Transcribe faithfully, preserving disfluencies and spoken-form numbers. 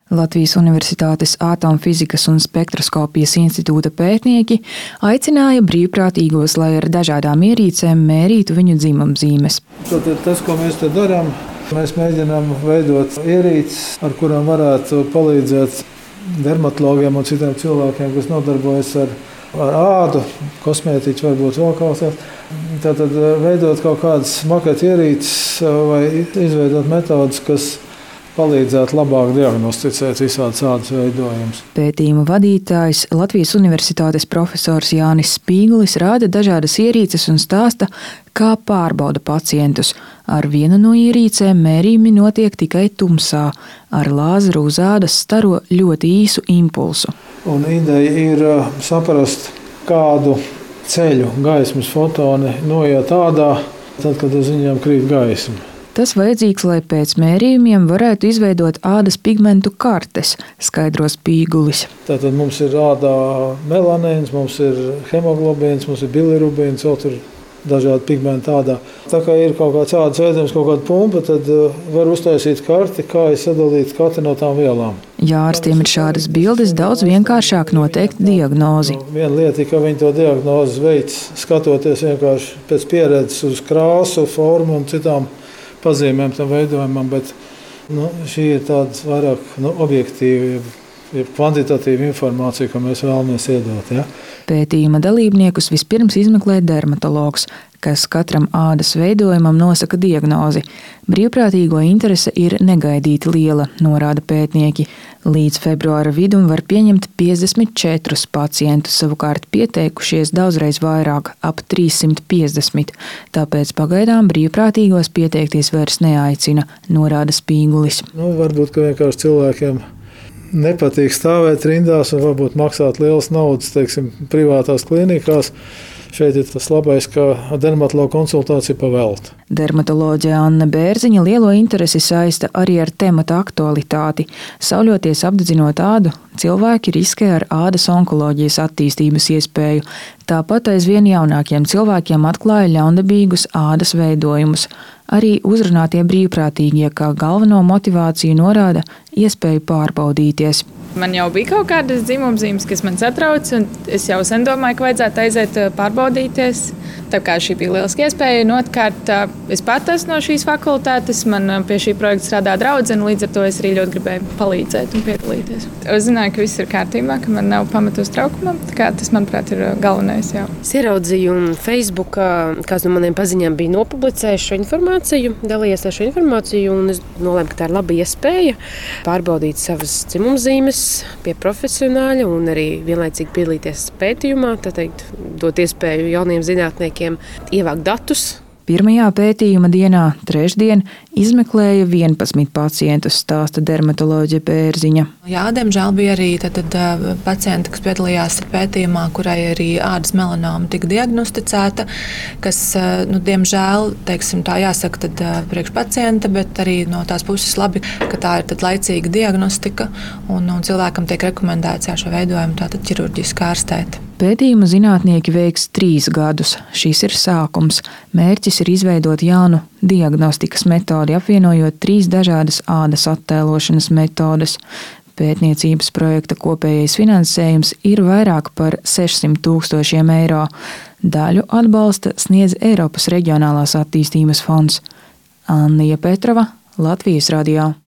Latvijas Universitātes Atomfizikas un spektroskopijas institūta pētnieki aicināja brīvprātīgos, lai ar dažādām ierīcēm mērītu viņu dzimumzīmes. Tātad tas, ko mēs te darām, mēs mēģinām veidot ierīces, ar kurām varētu palīdzēt dermatologiem un citiem cilvēkiem, kas nodarbojas ar, ar ādu, kosmētiķi, varbūt vēl kaut kas. Tātad veidot kaut kādas maketa ierīces vai izveidot metodas, kas palīdzētu labāk diagnosticēt visādas ādas veidojumus. Pētījuma vadītājs Latvijas Universitātes profesors Jānis Spīgulis rāda dažādas ierīces un stāsta, kā pārbauda pacientus. Ar vienu no ierīcēm mērījumi notiek tikai tumsā. Ar lāzeru uz ādas staro ļoti īsu impulsu. Un ideja ir saprast, kādu ceļu gaismas fotoni noiet ādā, tad, kad uz viņiem krīt gaisma. Tas vajadzīgs, lai pēc mērījumiem varētu izveidot ādas pigmentu kartes, skaidro Spīgulis. Tātad mums ir ādā melanīns, mums ir hemoglobīns, mums ir bilirubīns, vēl tur dažādi pigmenti ādā. Tā kā ir kaut kāds ādas veidojums, kaut kāda pumpa, tad var uztaisīt karti, kā ir sadalīt katru no tām vielām. Ja ārstiem ir šādas bildes, daudz vienkāršāk noteikt diagnozi. Viena lieta, ka viņi to diagnozi veids, skatoties vienkārši pēc pieredzes uz krāsu, formu un citām pazīmēm tam veidojumam, bet nu, šī ir tāda vairāk nu, objektīva, jeb kvantitatīva informācija, ko mēs vēlamies iedot. Ja? Pētījuma dalībniekus vispirms izmeklē dermatologs, kas katram ādas veidojumam nosaka diagnozi. Brīvprātīgo interese ir negaidīti liela, norāda pētnieki. Līdz februāra vidum var pieņemt piecdesmit četrus pacientus, savukārt pieteikušies daudzreiz vairāk, ap trīssimt piecdesmit. Tāpēc pagaidām brīvprātīgos pieteikties vairs neaicina, norāda Spīgulis. Nu, varbūt, ka vienkārši cilvēkiem nepatīk stāvēt rindās un varbūt maksāt lielas naudas, teiksim, privātās klinikās. Šeit ir tas labais, ka dermatologa konsultācija pavelta. Dermatoloģe Anna Bērziņa lielo interesi saista arī ar temata aktualitāti. Sauļoties apdedzinot ādu, cilvēki riskē ar ādas onkoloģijas attīstības iespēju. Tāpat aizvien jaunākiem cilvēkiem atklāja ļaundabīgus ādas veidojumus. Arī uzrunātie brīvprātīgie kā galveno motivāciju norāda iespēju pārbaudīties. Man jau bija kaut kādas dzimumzīmes, kas man satrauc, un es jau sen domāju, ka vajadzētu aiziet pārbaudīties. Tā kā šī bija lieliska iespēja, un otrkārt, es pat esmu no šīs fakultātes, man pie šī projekta strādā draudzene, līdz ar to es arī ļoti gribēju palīdzēt un piedalīties. Es zināju, ka viss ir kārtībā, ka man nav pamatu uztraukumam, tā kā tas, manuprāt, ir galvenais. Jā. Es ieraudzīju Facebookā, kāds no maniem paziņām bija nopublicējis šo informāciju, dalījies ar šo informāciju, un es nolēmu, ka tā ir laba iespēja pārbaudīt savas dzimumzīmes pie profesionāļa un arī vienlaicīgi piedalīties pētījumā, tā teikt, dot iespēju jauniem zinātniekiem ievākt datus. Pirmajā pētījuma dienā, trešdien, izmeklēja vienpadsmit pacientus, stāsta dermatoloģe Bērziņa. Jā, diemžēl bija arī tad, tad, pacienti, kas piedalījās pētījumā, kurai arī ādas melanoma tika diagnosticēta, kas, nu, diemžēl, teiksim, tā jāsaka tad, priekš pacienta, bet arī no tās puses labi, ka tā ir tad laicīga diagnostika un, un cilvēkam tiek rekomendēts jā, šo veidojumu tātad ķirurģiski ārstēt. Pētījumu zinātnieki veiks trīs gadus. Šis ir sākums. Mērķis ir izveidot jaunu diagnostikas metodi, apvienojot trīs dažādas ādas attēlošanas metodes. Pētniecības projekta kopējais finansējums ir vairāk par sešsimt tūkstošiem eiro. Daļu atbalsta sniedz Eiropas Reģionālās attīstības fonds. Annija Petrova, Latvijas radio.